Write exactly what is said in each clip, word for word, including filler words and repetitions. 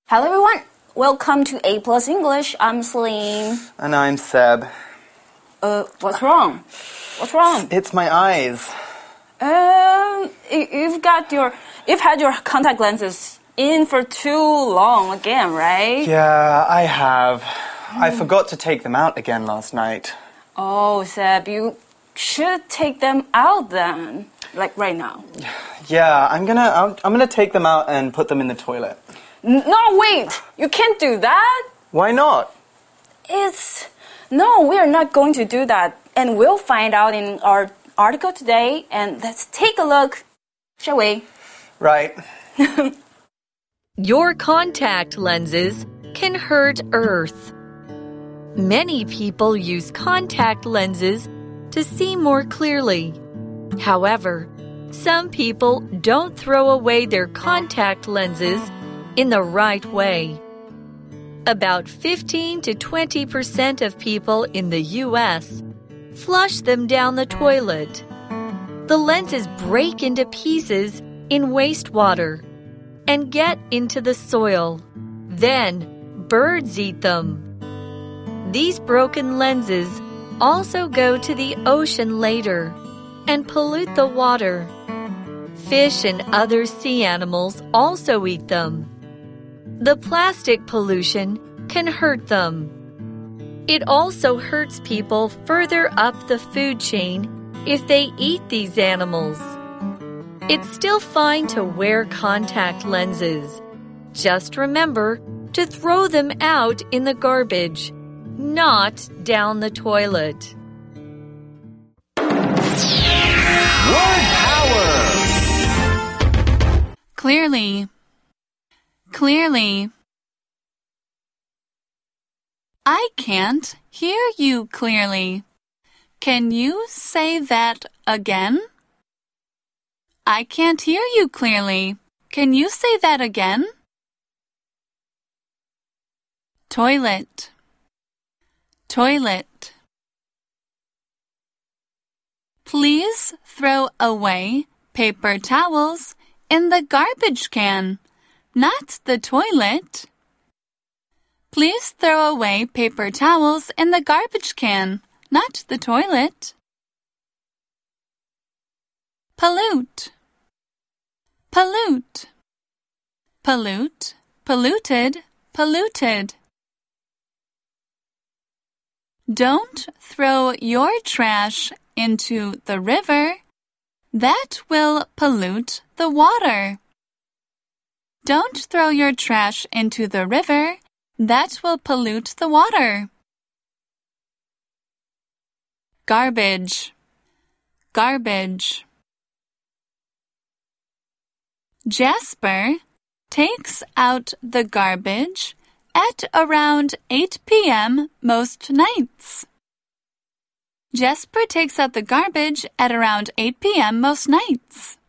Hello everyone, welcome to A Plus English. I'm Celine. And I'm Seb. Uh, what's wrong? What's wrong? It's my eyes. Um, you've got your, you've had your contact lenses in for too long again, right? Yeah, I have. I forgot to take them out again last night. Oh, Seb, you should take them out then, like right now. Yeah, I'm gonna, I'm, I'm gonna take them out and put them in the toilet. No, wait! You can't do that! Why not? It's... No, we are not going to do that. And we'll find out in our article today. And let's take a look, shall we? Right. Your contact lenses can hurt Earth. Many people use contact lenses to see more clearly. However, some people don't throw away their contact lenses in the right way. About fifteen to twenty percent of people in the U S flush them down the toilet. The lenses break into pieces in wastewater and get into the soil. Then, birds eat them. These broken lenses also go to the ocean later and pollute the water. Fish and other sea animals also eat them. The plastic pollution can hurt them. It also hurts people further up the food chain if they eat these animals. It's still fine to wear contact lenses. Just remember to throw them out in the garbage, not down the toilet. Word power! Clearly. Clearly. I can't hear you clearly. Can you say that again? I can't hear you clearly. Can you say that again? Toilet. Toilet. Please throw away paper towels in the garbage can. Not the toilet. Please throw away paper towels in the garbage can, not the toilet. Pollute. Pollute. Pollute, polluted, polluted. Don't throw your trash into the river. That will pollute the water. Don't throw your trash into the river. That will pollute the water. Garbage. Garbage. Jasper takes out the garbage at around eight p.m. most nights. Jasper takes out the garbage at around eight p.m. most nights.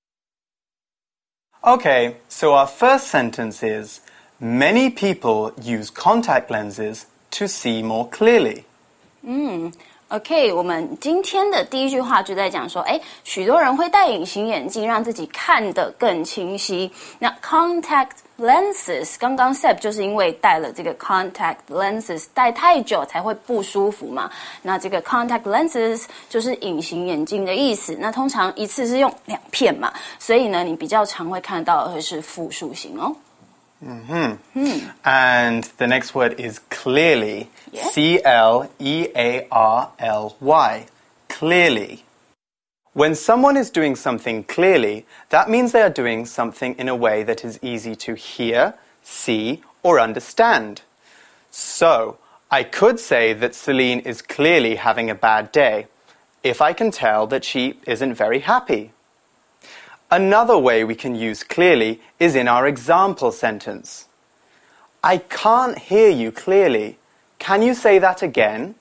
Okay, so our first sentence is, many people use contact lenses to see more clearly. 嗯 OK， 我们今天的第一句话就在讲说，哎，许多人会戴隐形眼镜，让自己看得更清晰。那 contact lenses， 刚刚 Seb 就是因为戴了这个 contact lenses， 戴太久才会不舒服嘛。那这个 contact lenses 就是隐形眼镜的意思。那通常一次是用两片嘛，所以呢，你比较常会看到的会是复数型哦。 Mm-hmm. Hmm. And the next word is clearly. Yeah. C L E A R L Y. Clearly. When someone is doing something clearly, that means they are doing something in a way that is easy to hear, see, or understand. So, I could say that Celine is clearly having a bad day, if I can tell that she isn't very happy. Another way we can use clearly is in our example sentence. I can't hear you clearly. Can you say that again?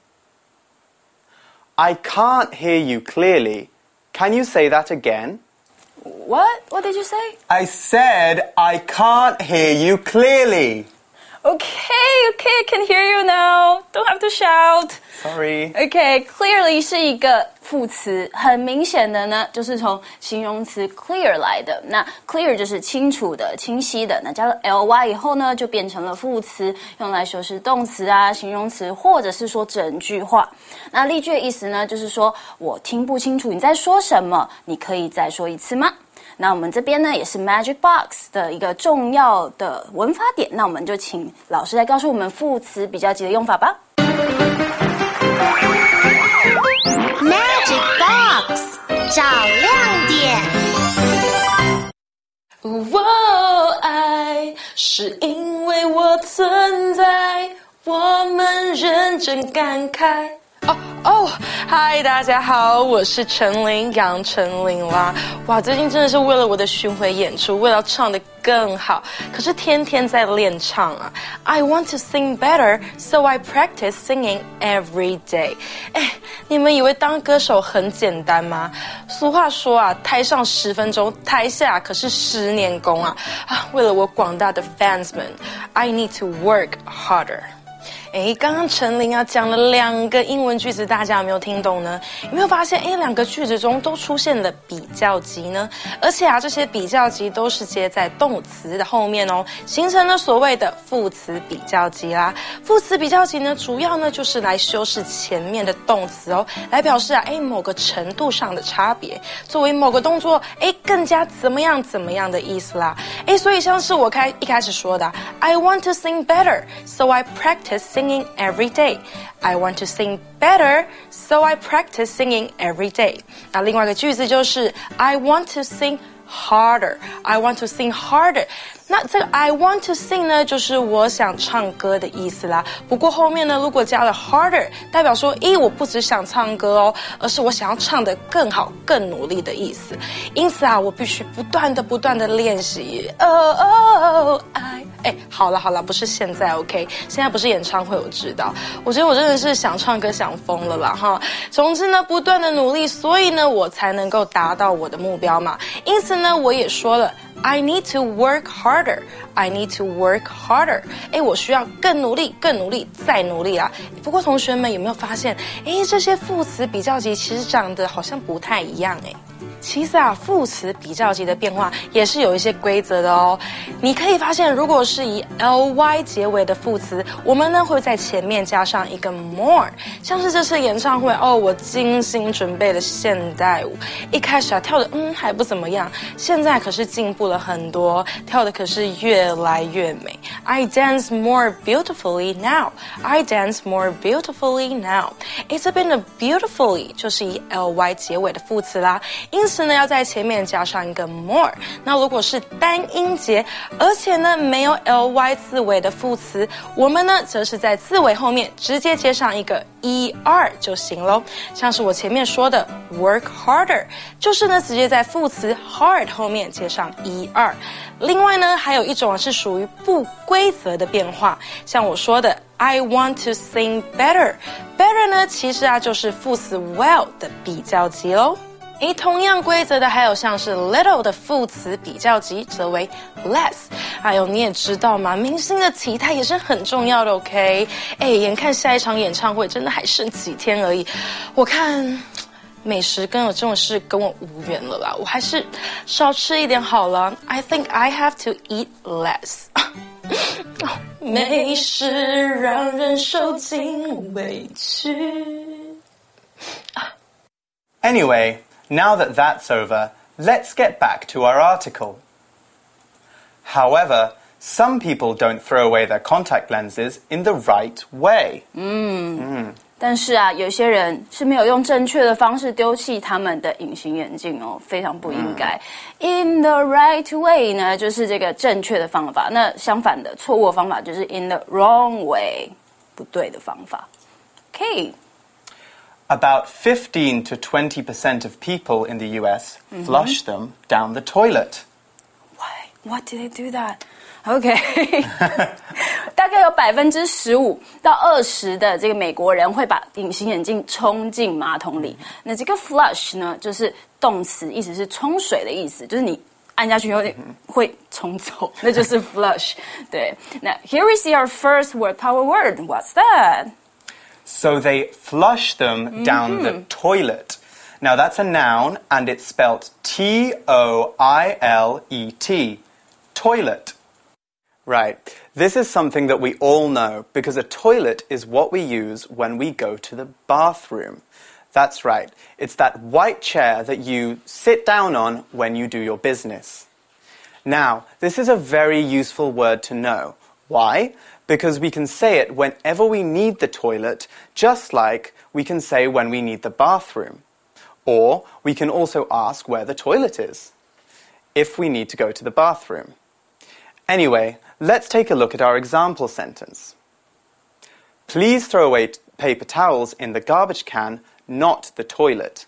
I can't hear you clearly. Can you say that again? What? What did you say? I said I can't hear you clearly. Okay, okay, can hear you now. Don't have to shout. Sorry. Okay, clearly 是一个副词，很明显的呢，就是从形容词 clear 来的。那 clear 就是清楚的、清晰的，那加了 ly 以后呢，就变成了副词，用来修饰动词啊、形容词，或者是说整句话。那例句的意思呢，就是说我听不清楚你在说什么，你可以再说一次吗？那我们这边呢，也是 Magic Box 的一个重要的文法点。那我们就请老师来告诉我们副词比较级的用法吧。 Magic Box 找亮点。 哦，爱是因为我存在，我们认真感慨。哦哦，嗨，大家好，我是陈琳，杨丞琳啦。哇，最近真的是为了我的巡回演出，为了唱得更好，可是天天在练唱啊。I want to sing better, so I practice singing every day. 哎，你们以为当歌手很简单吗？俗话说啊，台上十分钟，台下可是十年功啊！啊，为了我广大的 fans 们 ，I need to work harder。诶，刚刚陈琳啊讲了两个英文句子，大家有没有听懂呢？有没有发现，诶，两个句子中都出现了比较级呢？而且啊，这些比较级都是接在动词的后面哦，形成了所谓的副词比较级啦。副词比较级呢，主要呢就是来修饰前面的动词哦，来表示啊，诶，某个程度上的差别，作为某个动作，诶，更加怎么样怎么样的意思啦。诶，所以像是我开一开始说的 ，I want to sing better, so I practice singing every day. I want to sing better, so I practice singing every day. 那另外一个句子就是 I want to sing harder. I want to sing harder. 那这个 I want to sing 呢，就是我想唱歌的意思啦。不过后面呢，如果加了 harder， 代表说，咦，我不只想唱歌哦，而是我想要唱得更好、更努力的意思。因此啊，我必须不断的、不断的练习。哦哦，爱，哎，好了好了，不是现在 ，OK， 现在不是演唱会，我知道。我觉得我真的是想唱歌想疯了啦，哈。总之呢，不断的努力，所以呢，我才能够达到我的目标嘛。因此呢，我也说了。I need to work harder. I need to work harder. 哎，我需要更努力，更努力，再努力啊！不过同学们有没有发现，哎，这些副词比较级其实长得好像不太一样哎。其实啊，副词比较级的变化也是有一些规则的哦。你可以发现，如果是以 ly 结尾的副词，我们呢会在前面加上一个 more。像是这次演唱会哦，我精心准备了现代舞，一开始啊跳的嗯还不怎么样，现在可是进步了很多，跳的可是越来越美。I dance more beautifully now. I dance more beautifully now. 诶，这边的 beautifully 就是以 ly 结尾的副词啦，因此呢要在前面加上一个 more。那如果是单音节，而且呢没有 ly 字尾的副词，我们呢则是在字尾后面直接接上一个 er 就行咯。像是我前面说的 work harder， 就是呢直接在副词 hard 后面接上 er。另外呢还有一种是属于不规则的变化，像我说的 I want to sing better。 better 呢其实啊就是副词 well 的比较级咯。诶，同样规则的还有像是 little 的副词比较级则为 less。还有你也知道嘛，明星的体态也是很重要的 OK。 诶，眼看下一场演唱会真的还剩几天而已，我看美食跟有这种事跟我无缘了啦，我还是少吃一点好了。 I think I have to eat less。 美食让人受尽委屈。 Anyway, now that that's over, let's get back to our article. However, some people don't throw away their contact lenses in the right way. 嗯嗯，但是啊，有些人是没有用正确的方式丢弃他们的隐形眼镜哦，非常不应该。In the right way 呢，就是这个正确的方法。那相反的，错误的方法就是 in the wrong way， 不对的方法。 Okay.About fifteen to twenty percent of people in the U S mm-hmm. flush them down the toilet. Why? Why do they do that? OK 大概有百分之十五到二十的这个美国人会把隐形眼镜冲进马桶里。那这个 flush 呢，就是动词，意思是冲水的意思，就是你按下去有点会冲走，那就是 flush。对，那 here we see our first word power word. What's that? So they flush them down the toilet. Now that's a noun and it's spelt T O I L E T. Toilet. Right. This is something that we all know because a toilet is what we use when we go to the bathroom. That's right. It's that white chair that you sit down on when you do your business. Now, this is a very useful word to know. Why? Because we can say it whenever we need the toilet, just like we can say when we need the bathroom. Or we can also ask where the toilet is, if we need to go to the bathroom. Anyway, let's take a look at our example sentence. Please throw away paper towels in the garbage can, not the toilet.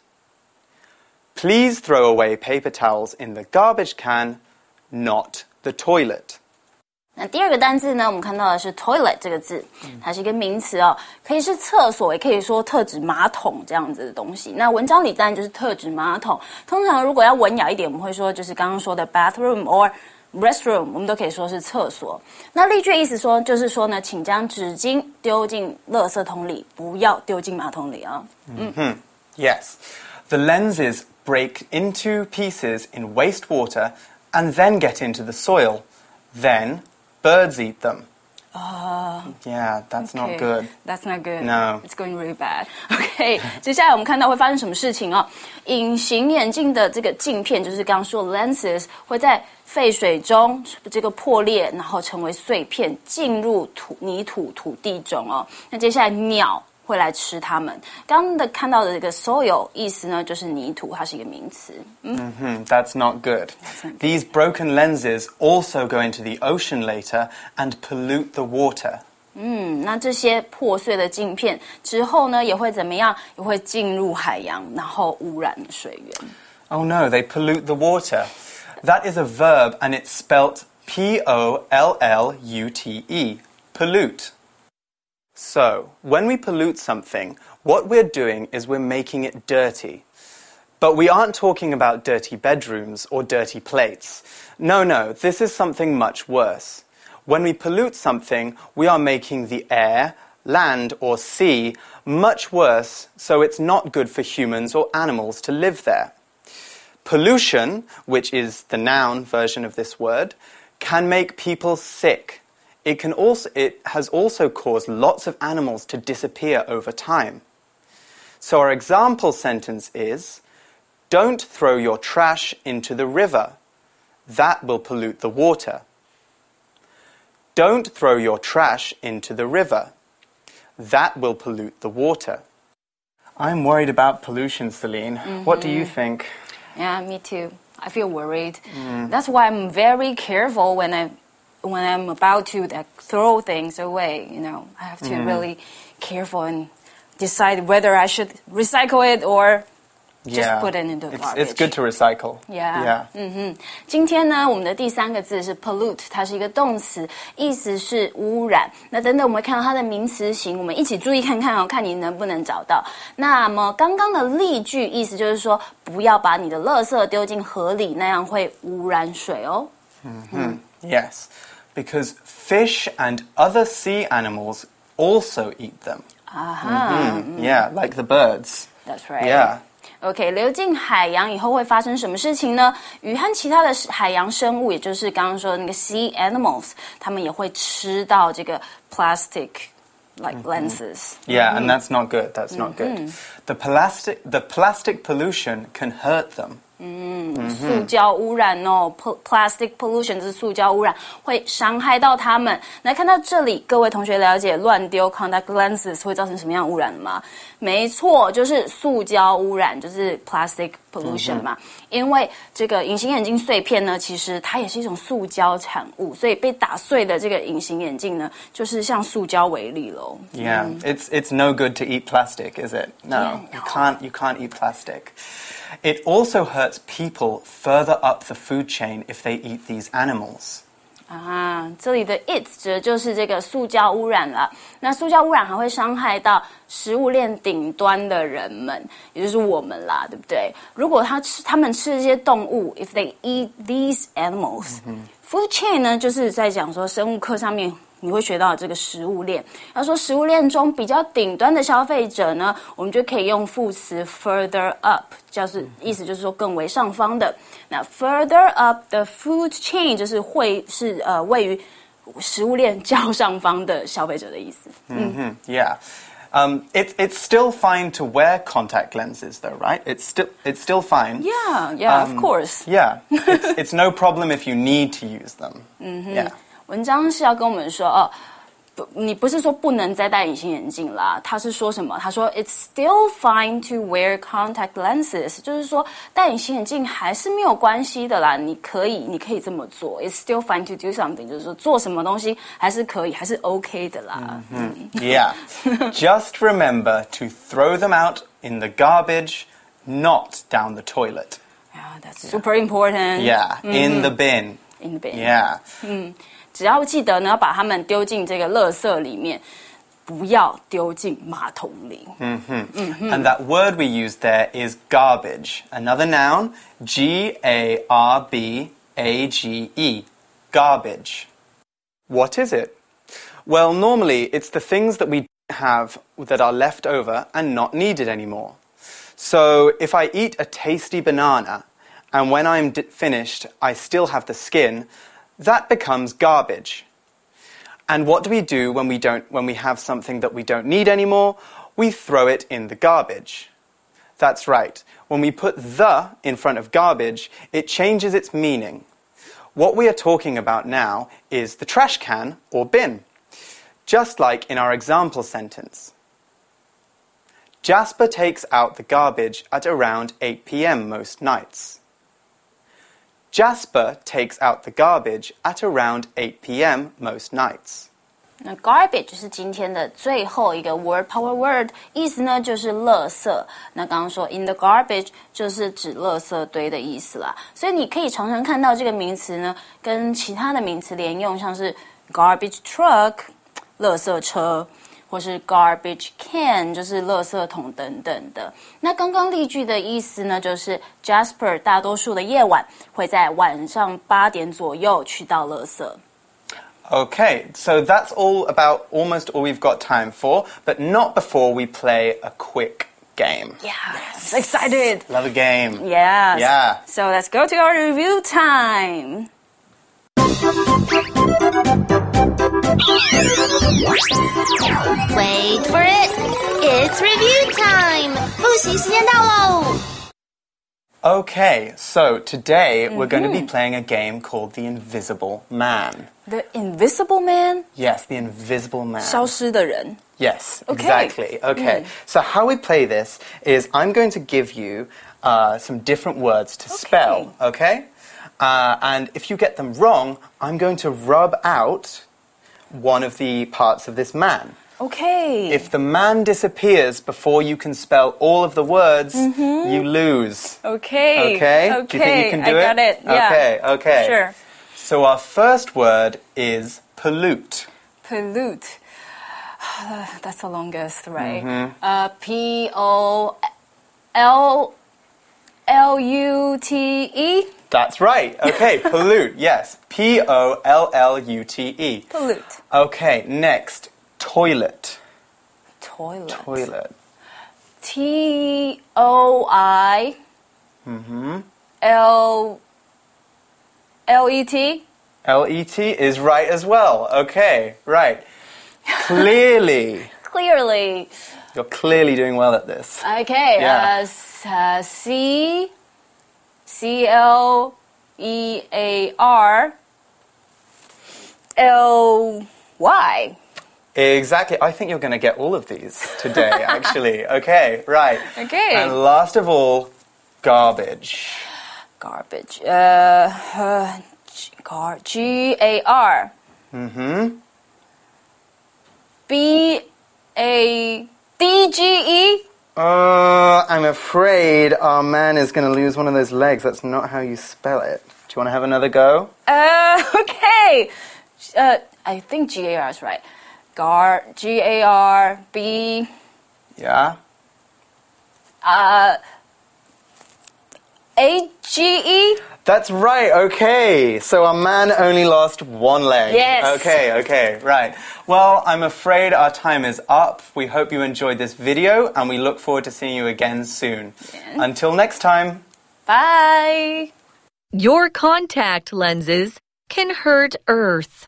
Please throw away paper towels in the garbage can, not the toilet. 那第二个单字呢，我们看到的是 toilet 这个字，它是一个名词哦，可以是厕所，也可以说特指马桶这样子的东西。那文章里当然就是特指马桶。通常如果要文雅一点，我们会说就是刚刚说的 bathroom or restroom， 我们都可以说是厕所。那例句意思说就是说呢，请将纸巾丢进垃圾桶里，不要丢进马桶里啊。嗯哼 Yes. The lenses break into pieces in wastewater and then get into the soil. Then birds eat them. Oh, yeah, that's okay. not good. That's not good. No. It's going really bad. OK, 接下来我们看到会发生什么事情哦？隐形眼镜的这个镜片，就是刚刚说的 lenses， 会在废水中这个破裂，然后成为碎片，进入土泥土土地中哦。那接下来鸟会来吃它们。刚刚的看到的这个 soil 意思呢，就是泥土，它是一个名词。嗯 Mm-hmm, that's not good. That's not good. These broken lenses also go into the ocean later and pollute the water. 嗯，那这些破碎的镜片之后呢，也会怎么样？也会进入海洋，然后污染水源。 Oh no, they pollute the water. That is a verb and it's spelt P O L L U T E. Pollute. So, when we pollute something, what we're doing is we're making it dirty. But we aren't talking about dirty bedrooms or dirty plates. No, no, this is something much worse. When we pollute something, we are making the air, land, or sea much worse, so it's not good for humans or animals to live there. Pollution, which is the noun version of this word, can make people sick. It can also, it has also caused lots of animals to disappear over time. So our example sentence is, don't throw your trash into the river. That will pollute the water. Don't throw your trash into the river. That will pollute the water. I'm worried about pollution, Celine. Mm-hmm. What do you think? Yeah, me too. I feel worried. Mm. That's why I'm very careful when I when I'm about to like, throw things away. You know, I have to mm. really careful and decide whether I should recycle it or just yeah. put it into it's, garbage. It's good to recycle. Yeah. yeah. 嗯哼，今天呢，我们的第三个字是 pollute， 它是一个动词，意思是污染。那等等我们会看到它的名词型，我们一起注意看看哦，看你能不能找到。那么刚刚的例句意思就是说，不要把你的垃圾丢进河里，那样会污染水哦。 Mm-hmm. 嗯 Yes, because fish and other sea animals also eat them. 啊哈 mm-hmm. Yeah, like the birds. That's right. Yeah. OK， 流进海洋以后会发生什么事情呢？鱼和其他的海洋生物，也就是刚刚说的那个 sea animals， 它们也会吃到这个 plastic like lenses. Yeah, and that's not good. That's not good. The plastic, the plastic pollution can hurt them. 嗯，塑胶污染哦 ，plastic pollution 这是塑胶污染，会伤害到它们。来看到这里，各位同学了解乱丢 contact lenses 会造成什么样的污染吗？没错，就是塑胶污染，就是 plastic pollution 嘛。因为这个隐形眼镜碎片呢，其实它也是一种塑胶产物，所以被打碎的这个隐形眼镜呢，就是像塑胶为例喽。 Yeah, it's it's no good to eat plastic, is it? No, Yeah, no. you can't you can't eat plastic. It also hurts people further up the food chain if they eat these animals. 啊，这里的 it 指的就是这个塑胶污染了。那塑胶污染还会伤害到食物链顶端的人们，也就是我们啦，对不对？如果他吃，他们吃这些动物 ，if they eat these animals，food chain 呢，就是在讲说生物课上面你会学到这个食物链。要说食物链中比较顶端的消费者呢，我们就可以用副词 further up， 就是意思就是说更为上方的。那 further up the food chain 就是会是呃位于食物链较上方的消费者的意思。 嗯哼 Yeah. Um, it, it's still fine to wear contact lenses, though, right? It's still it's still fine. Yeah, yeah, Um, of course. Yeah, it's, it's no problem if you need to use them. Yeah. 文章是要跟我们说哦，不，你不是说不能再戴隐形眼镜啦，他是说什么？他说 It's still fine to wear contact lenses， 就是说戴隐形眼镜还是没有关系的啦，你可以，你可以这么做。It's still fine to do something， 就是说做什么东西还是可以，还是 OK 的啦。 Mm. Yeah. Just remember to throw them out in the garbage, not down the toilet. Yeah, that's super important. Yeah, in the bin. In the bin. Yeah. 只要记得呢，要把它们丢进这个垃圾里面，不要丢进马桶里。 And that word we used there is garbage. Another noun, G A R B A G E. Garbage. What is it? Well, normally it's the things that we have that are left over and not needed anymore. So if I eat a tasty banana and when I'm d- finished I still have the skin, that becomes garbage. And what do we do when we don't when we have something that we don't need anymore? We throw it in the garbage. That's right. When we put the in front of garbage, it changes its meaning. What we are talking about now is the trash can or bin. Just like in our example sentence. Jasper takes out the garbage at around eight p m most nights. Jasper takes out the garbage at around eight p m most nights. 那 garbage 是今天的最后一个 word power word， 意思呢就是垃圾。那刚刚说 in the garbage 就是指垃圾堆的意思啦。所以你可以常常看到这个名词呢跟其他的名词连用，像是 garbage truck 垃圾车，或是 garbage can 就是垃圾桶等等的。那刚刚例句的意思呢，就是 Jasper 大多数的夜晚会在晚上八点左右去倒垃圾。 Okay, so that's all about almost all we've got time for, but not before we play a quick game. Yeah, yes. Excited. Love a game. Yes. Yeah. So let's go to our review time. Wait for it. It's review time. 复习时间到喽。 Okay, so today we're going to be playing a game called The Invisible Man. The Invisible Man? Yes, The Invisible Man. 消失的人。 Yes, Okay. exactly. Okay, so how we play this is I'm going to give you uh, some different words to spell, okay? Uh, and if you get them wrong, I'm going to rub out one of the parts of this man. Okay. If the man disappears before you can spell all of the words, you lose. Okay. Okay? Okay. Do you think you can do I it? got it. Yeah. Okay, okay. Sure. So our first word is pollute. Pollute. That's the longest, right? Uh, P O L L U T E. That's right. Okay, pollute. Yes. P O L L U T E. Pollute. Okay, next. Toilet. Toilet. Toilet. T O I L L E T. L E T is right as well. Okay, right. Clearly. Clearly. You're clearly doing well at this. Okay. Yeah. Uh, s- uh, C C L E A R L Y. Exactly. I think you're going to get all of these today, actually. Okay, right. Okay. And last of all, garbage. Garbage. Uh, uh G- gar- G A R. Mm-hmm. B A D G E. Uh, I'm afraid our man is going to lose one of those legs. That's not how you spell it. Do you want to have another go? Uh, okay. Uh, I think G A R is right. Gar, G A R B. Yeah. Uh, A G E? That's right, okay. So our man only lost one leg. Yes. Okay, okay, right. Well, I'm afraid our time is up. We hope you enjoyed this video, and we look forward to seeing you again soon. Yeah. Until next time. Bye. Your contact lenses can hurt Earth.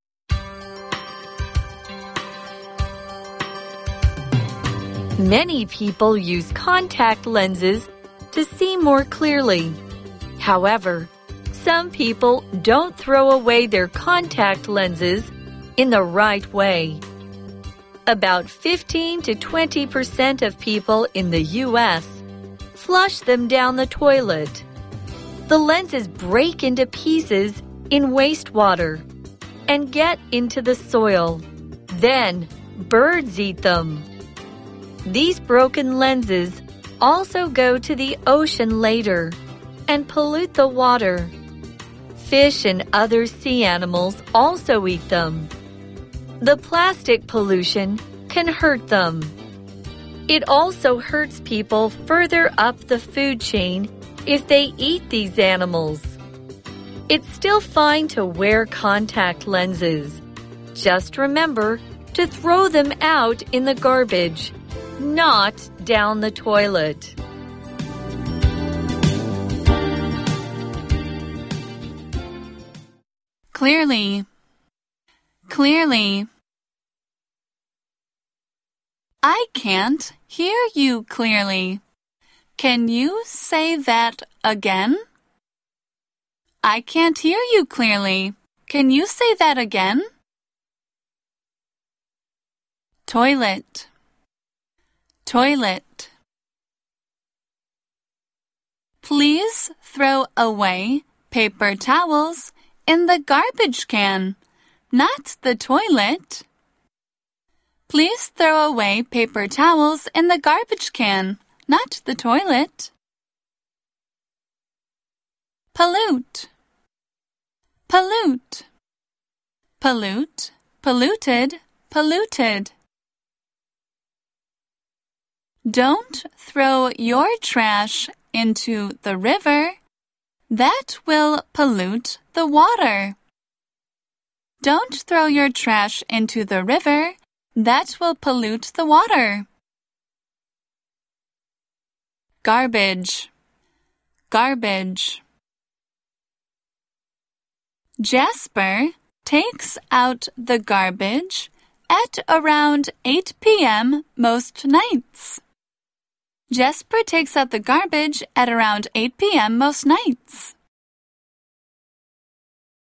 Many people use contact lenses to see more clearly. However, some people don't throw away their contact lenses in the right way. About fifteen to twenty percent of people in the U S flush them down the toilet. The lenses break into pieces in wastewater and get into the soil. Then, birds eat them. These broken lenses also go to the ocean later and pollute the water. Fish and other sea animals also eat them. The plastic pollution can hurt them. It also hurts people further up the food chain if they eat these animals. It's still fine to wear contact lenses. Just remember to throw them out in the garbage, not down the toilet. Clearly. Clearly. I can't hear you clearly. Can you say that again? I can't hear you clearly. Can you say that again? Toilet. Toilet. Please throw away paper towels in the garbage can, not the toilet. Please throw away paper towels in the garbage can, not the toilet. Pollute. Pollute. Pollute, polluted, polluted. Don't throw your trash into the river. That will pollute the water. Don't throw your trash into the river. That will pollute the water. Garbage. Garbage. Jasper takes out the garbage at around eight p m most nights. Jasper takes out the garbage at around eight p m most nights.